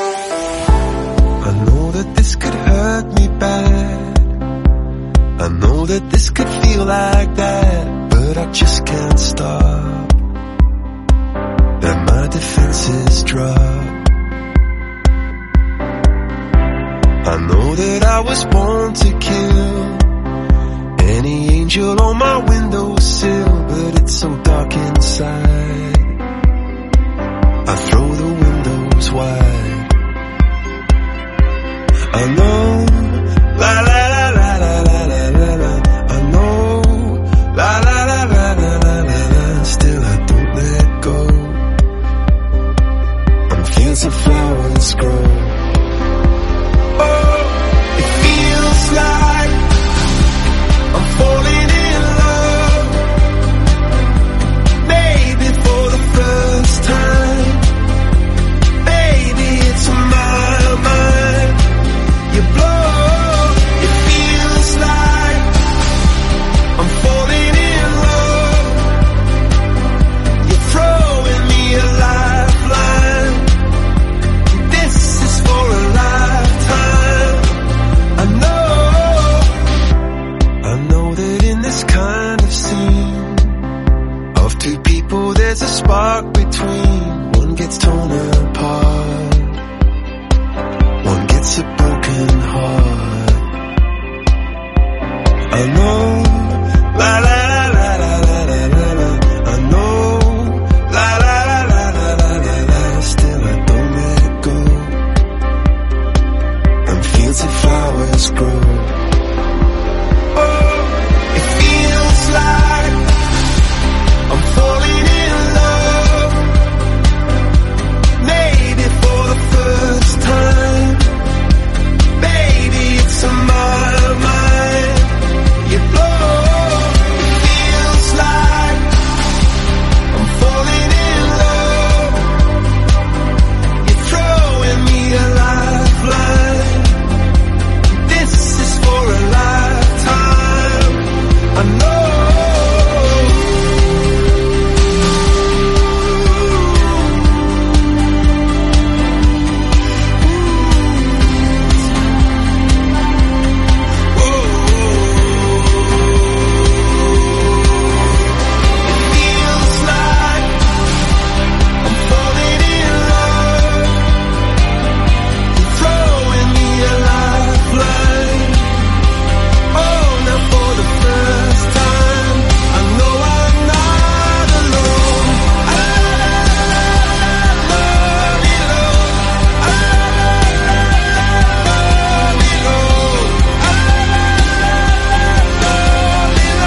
I know that this could hurt me bad. I know that this could feel like that, but I just can't stop. And my defenses drop. I know that I was born to kill any angel on my windowsill, but it's so dark inside. I throw the windows wide. I know, la la la la la la la la la. I know, la la la la la la la la. Still I don't let go. I'm fields of flowers grow. Oh, it feels like I'm falling in love, maybe for the first time. Baby, it's on my mind. You blow, it feels like I'm falling in love. You're throwing me a lifeline. This is for a lifetime. I know that in this kind of scene of two people there's a spark between. One gets torn apart, one gets a broken heart. I know, la la la la la la la la. I know, la la la la la la la la. Still I don't let go. And fields of flowers grow. Oh, it feels like I'm falling in love, maybe for the first time. Baby, it's on my mind. You blow, it feels like I'm falling in love. You're throwing me a lifeline. This is for a lifetime. I know. Feels like I'm falling in love. You're throwing me a lifeline. Oh, now for the first time, I know I'm not alone. I love you, Lord. I love you, Lord. I love you,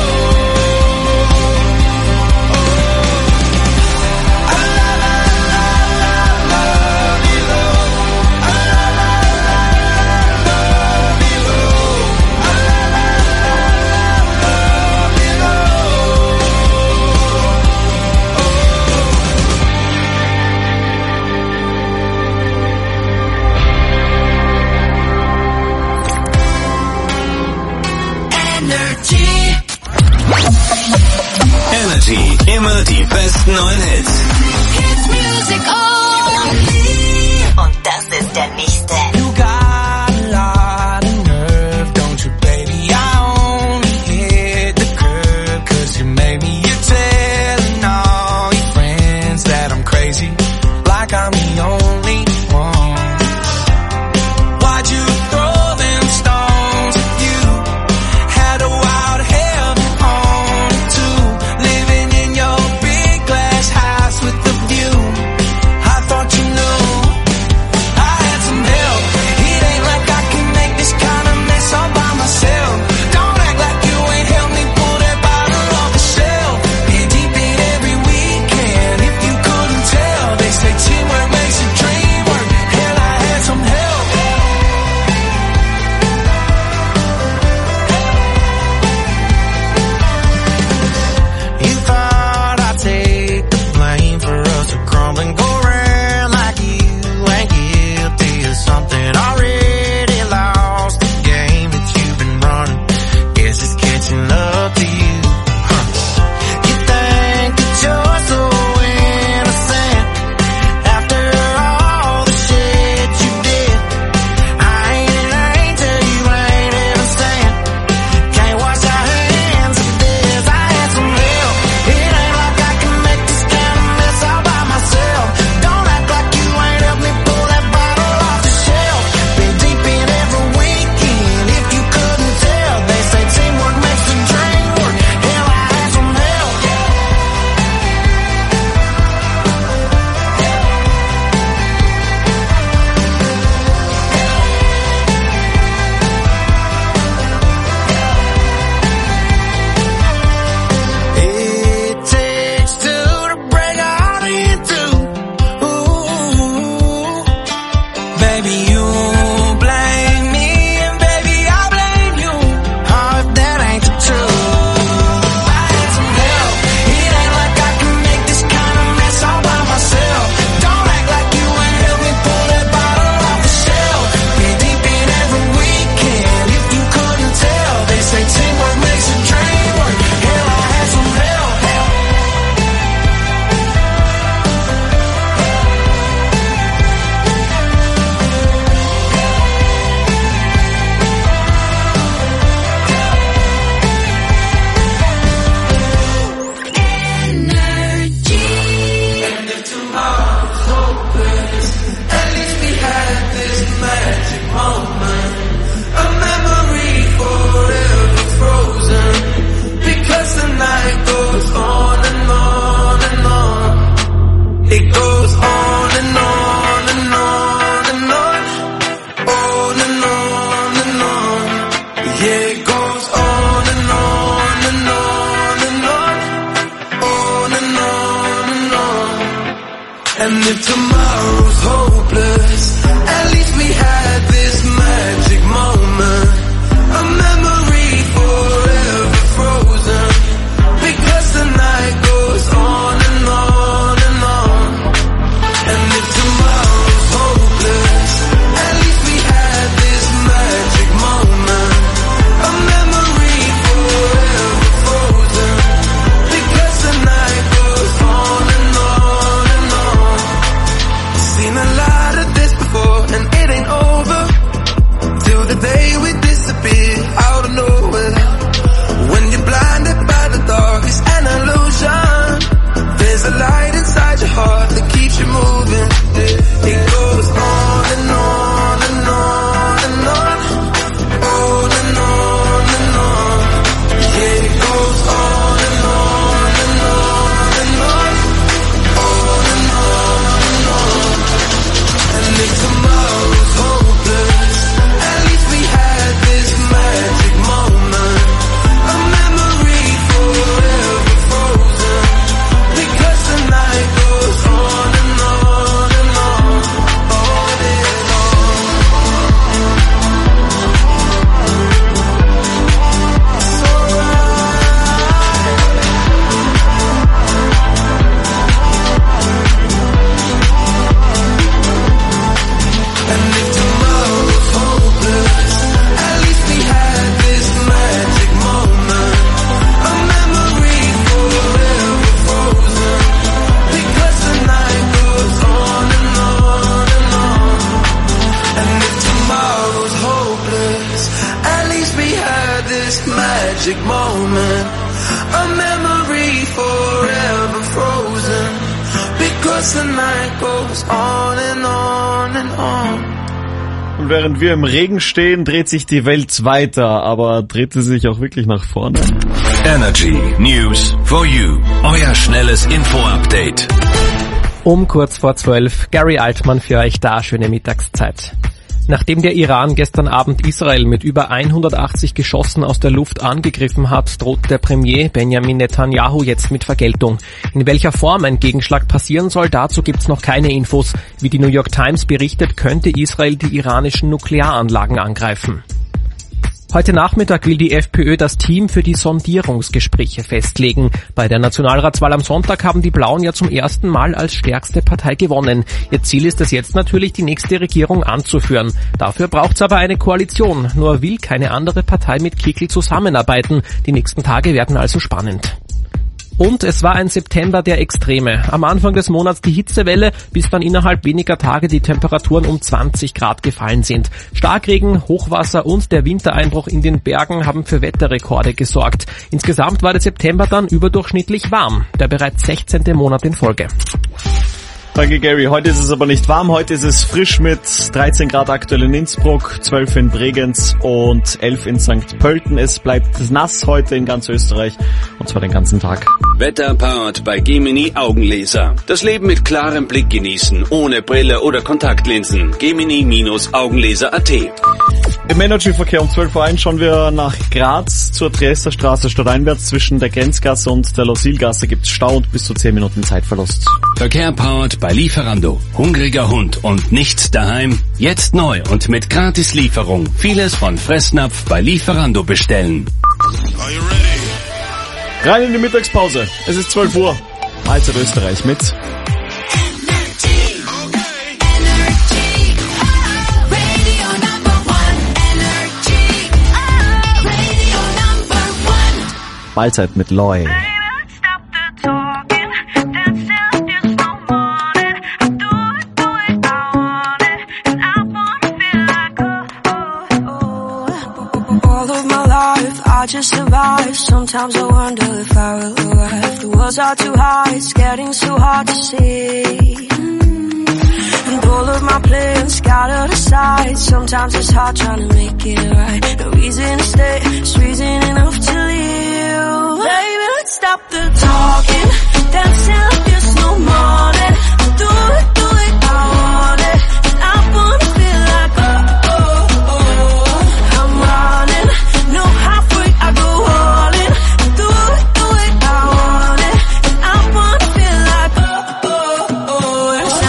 Energy, immer die besten neuen Hits. Hit music only. Und das ist der nächste. You got a lot of nerve, don't you, baby? I only hit the curb 'cause you made me. You're telling all your friends that I'm crazy, like I'm the only one. Why'd you throw them stones? You had a wild hair on too, living in your big glass house with the view. I thought you knew I had some help. And if tomorrow's hopeless, at least we had this magic moment, a memory forever frozen, because the night goes on and on and on. And if tomorrow's hopeless, at least we had this magic moment, a memory forever frozen, because the night goes on and on and on. Seen a lot of this before and it ain't over till the day we disappear out of nowhere. When you're blinded by the dark, it's an illusion. There's a light inside your heart that keeps you moving. It goes on and on and on and on, on and on and on. Yeah, it goes on and on and on and on, on and on and on. And if tomorrow's hopeless, at least we had this magic moment, a memory forever frozen, because the night goes on and on and on, on and on. It's alright. And if tomorrow's hopeless, at least we had this magic moment, a memory forever frozen, because the night goes on and on and on. And if tomorrow's hopeless, at least we had this magic moment, a memory forever frozen, because the night goes on and on and on. Und während wir im Regen stehen, dreht sich die Welt weiter, aber dreht sie sich auch wirklich nach vorne? Energy News for You. Euer schnelles Info-Update. Um kurz vor 12, Gary Altman für euch da, schöne Mittagszeit. Nachdem der Iran gestern Abend Israel mit über 180 Geschossen aus der Luft angegriffen hat, droht der Premier Benjamin Netanyahu jetzt mit Vergeltung. In welcher Form ein Gegenschlag passieren soll, dazu gibt's noch keine Infos. Wie die New York Times berichtet, könnte Israel die iranischen Nuklearanlagen angreifen. Heute Nachmittag will die FPÖ das Team für die Sondierungsgespräche festlegen. Bei der Nationalratswahl am Sonntag haben die Blauen ja zum ersten Mal als stärkste Partei gewonnen. Ihr Ziel ist es jetzt natürlich, die nächste Regierung anzuführen. Dafür braucht's aber eine Koalition. Nur will keine andere Partei mit Kickl zusammenarbeiten. Die nächsten Tage werden also spannend. Und es war ein September der Extreme. Am Anfang des Monats die Hitzewelle, bis dann innerhalb weniger Tage die Temperaturen um 20 Grad gefallen sind. Starkregen, Hochwasser und der Wintereinbruch in den Bergen haben für Wetterrekorde gesorgt. Insgesamt war der September dann überdurchschnittlich warm, der bereits 16. Monat in Folge. Danke, Gary. Heute ist es aber nicht warm. Heute ist es frisch mit 13 Grad aktuell in Innsbruck, 12 in Bregenz und 11 in St. Pölten. Es bleibt nass heute in ganz Österreich und zwar den ganzen Tag. Wetter powered bei Gemini Augenlaser. Das Leben mit klarem Blick genießen, ohne Brille oder Kontaktlinsen. Gemini-Augenlaser.at. Im Energy-Verkehr um 12.01 Uhr schauen wir nach Graz zur Triesterstraße stadteinwärts. Zwischen der Grenzgasse und der Losilgasse gibt's Stau und bis zu 10 Minuten Zeitverlust. Verkehr powered bei Lieferando. Hungriger Hund und nichts daheim? Jetzt neu und mit Gratis-Lieferung. Vieles von Fressnapf bei Lieferando bestellen. Rein in die Mittagspause. Es ist 12 Uhr. Mahlzeit Österreich mit Mahlzeit mit Loy. I just survive. Sometimes I wonder if I will arrive. The walls are too high, it's getting so hard to see. And all of my plans scattered aside. Sometimes it's hard trying to make it right. No reason to stay, just reason enough to leave. Baby, let's stop the talking, dancing like there's no morning. Do it, I want it. And I wanna feel like I'm running. No halfway, I go all in. Do it, I want it. And I wanna feel like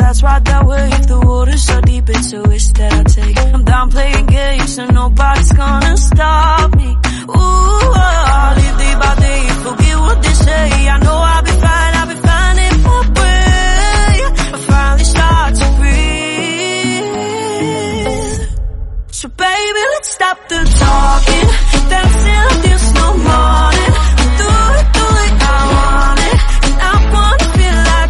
let's ride that wave. If the water's so deep, it's a risk that I take. I'm down playing games and nobody's gonna stop me. Ooh, I'll live day by day, forget what they say. I know I'll be finding my way. I finally start to breathe. So baby, let's stop the talking, dancing like there's no morning. Do it, I want it, and I wanna feel like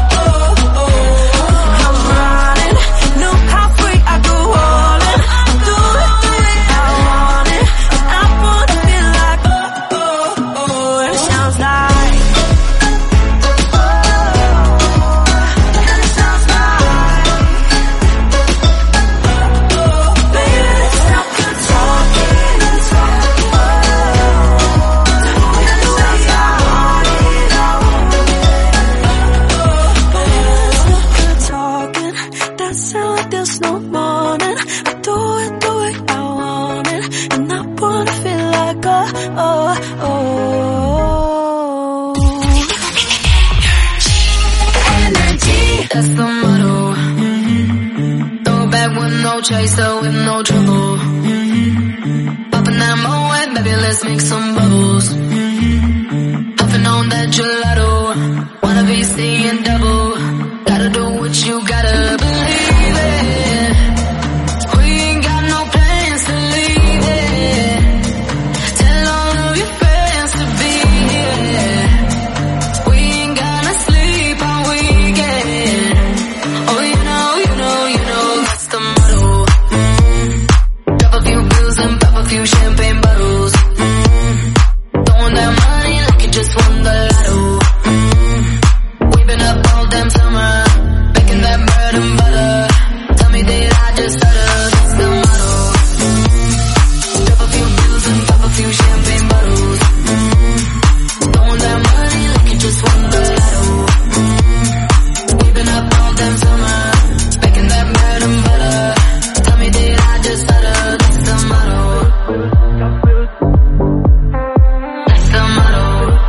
I'm running, no halfway, I go all in. Do it, I want it, and I wanna feel like and it sounds like and it sounds like baby, let's stop the talking, dancing like there's no morning. I do it the way I want it, and I wanna feel like Energy, that's the motto. Throw it back with no chaser, with no trouble. Popping that Moet, baby, let's make some bubbles. Puffing on that gelato, wanna be seeing double. Gotta do what you gotta believe it. We ain't got no plans to leave it. Tell all of your friends to be here. We ain't gonna sleep all weekend. Oh, you know, that's the motto. Drop a few bills and pop a few champagne bottles. Throwing that money like you just won the lotto. We've been up all damn summer, making that bread and butter. Tell me did I just stutter? That's the motto. Drop a few bills and pop a few champagne bottles. Throwing that money like you just won the lotto. We've been up all damn summer, making that bread and butter. Tell me did I just stutter? That's the motto. That's the motto.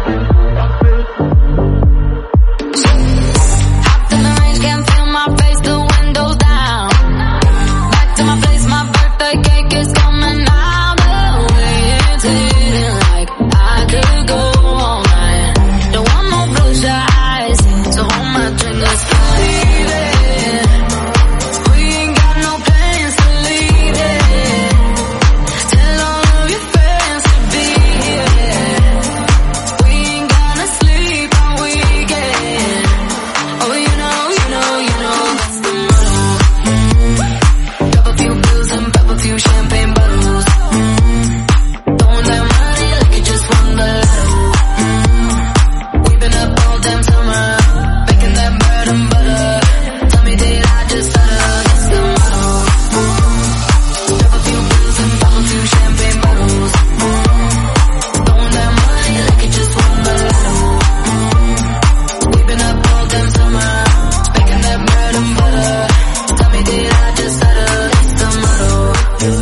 Hopped in the range, can't feel my face, the windows down. Back to my place, my birthday cake is coming out. The way it's hitting like I could go all night. Don't want no bloodshot eyes, so hold my drink, let's believe it. We ain't got no plans to leave it. Tell all of your friends to be here. We ain't gonna sleep all weekend. Oh, you know, that's the motto. Drop a few bills and pop a few champagne bottles. Throwing that money like you just won the lotto. We've been up all damn summer, making that bread and butter. Tell me did I just stutter? That's the motto. Drop a few bills and pop a few champagne bottles. Throwing that money like you just won the lotto. We've been up all damn summer, making that bread and butter. Tell me did I just stutter? That's the motto. That's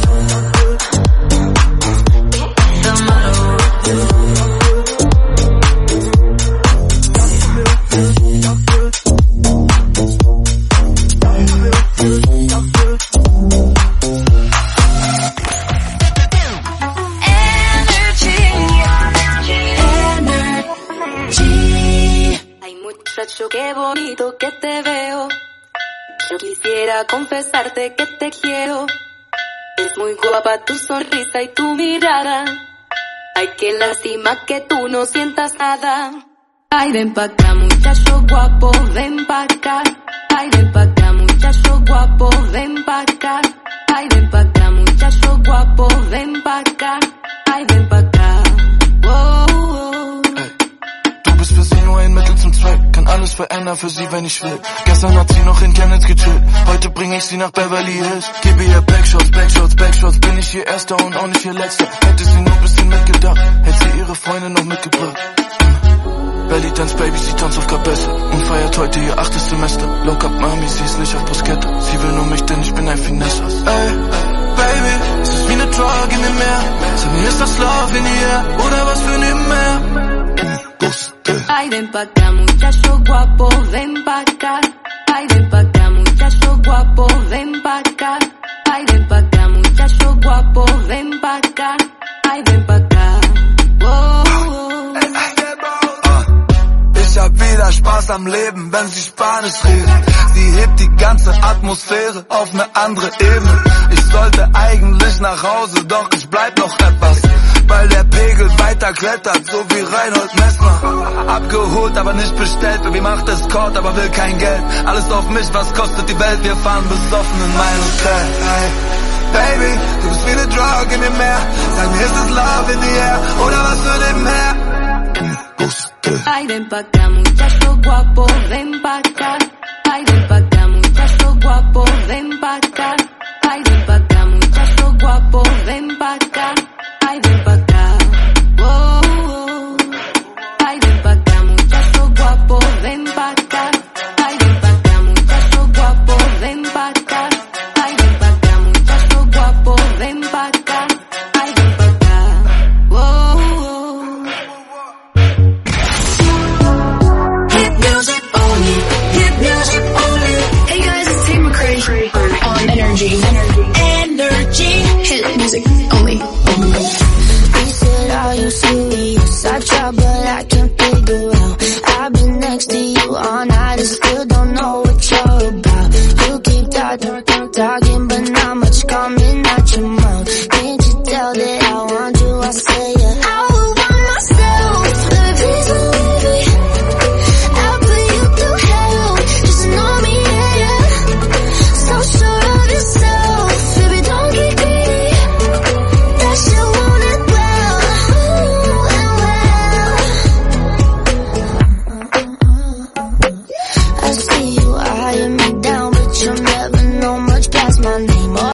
the motto. Ay, muchacho, qué bonito que te veo. Yo quisiera confesarte que te quiero. Es muy guapa tu sonrisa y tu mirada. Ay, qué lástima que tú no sientas nada. Ay, ven pa' acá, muchacho guapo, ven pa' acá. Ay, ven pa' acá, muchacho guapo, ven pa' acá. Ay, ven pa' acá, muchacho guapo, ven pa' acá. Ay, ven pa' acá. Wow, wow. Du bist für sie nur ein Mittel zum Zweck. Kann alles verändern für sie, wenn ich will. Gestern hat sie noch in Chemnitz gechillt. Heute bringe ich sie nach Beverly Hills. Gebe ihr Backshots, Backshots, Backshots. Bin ich ihr Erster und auch nicht ihr Letzter. Hätte sie nur ein bisschen mitgedacht, hätte sie ihre Freunde noch mitgebracht. Belly Dance Baby, sie tanzt auf Kabesse und feiert heute ihr 8. Semester. Low Cup Mami, sie ist nicht auf Bruschetta. Sie will nur mich, denn ich bin ein Finesse. Ey, Baby, es ist wie eine Drug in dem Meer. Sag mir, ist das Love in the air oder was für nebenher? Ay, ven pa' acá, muchacho guapo, ven pa' acá. Ay, ven pa' acá, guapo, ven pa' acá. Ay, ven pa' acá, muchacho guapo, ven pa' acá. Ay, ven pa' acá. Ich hab wieder Spaß am Leben, wenn sie Spanisch reden. Sie hebt die ganze Atmosphäre auf ne andere Ebene. Ich sollte eigentlich nach Hause, doch ich bleib noch etwas, weil der Pegel weiter klettert, so wie Reinhold Messner. Abgeholt, aber nicht bestellt, Baby macht Escort, aber will kein Geld. Alles auf mich, was kostet die Welt, wir fahren besoffen in mein Hotel. Hey, Baby, du bist wie ne Drug in mir mehr. Sag mir, ist es Love in the air, oder was für den Meer? Ay, ven pa' acá, muchacho guapo, ven pa' acá. Ay, ven pa' acá, muchacho guapo, ven pa' acá. Ay, ven pa' acá, muchacho guapo, ven pa' acá. Ay, ven pa' acá. Ay, ven pa' acá, muchacho guapo, ven pa' acá. Ay, ven pa' acá, muchacho guapo, ven pa' acá. Ay, ven pa' acá, muchacho guapo, ven pa' acá. Ay, ven pa' acá. Hey guys, it's Tate McRae on Energy. Hit music only. He said, are you serious? I tried but I can't figure out. I've been next to you all night and still don't know what you're about. You keep talking but not much coming out your mouth. Can't you tell that I want you? I say yeah. I would want myself, but please don't leave me. I'll put you through hell, just know me, yeah. So sure of yourself, baby, don't get greedy. That you want it well, I see you eyeing me down, but you'll never know much past my name.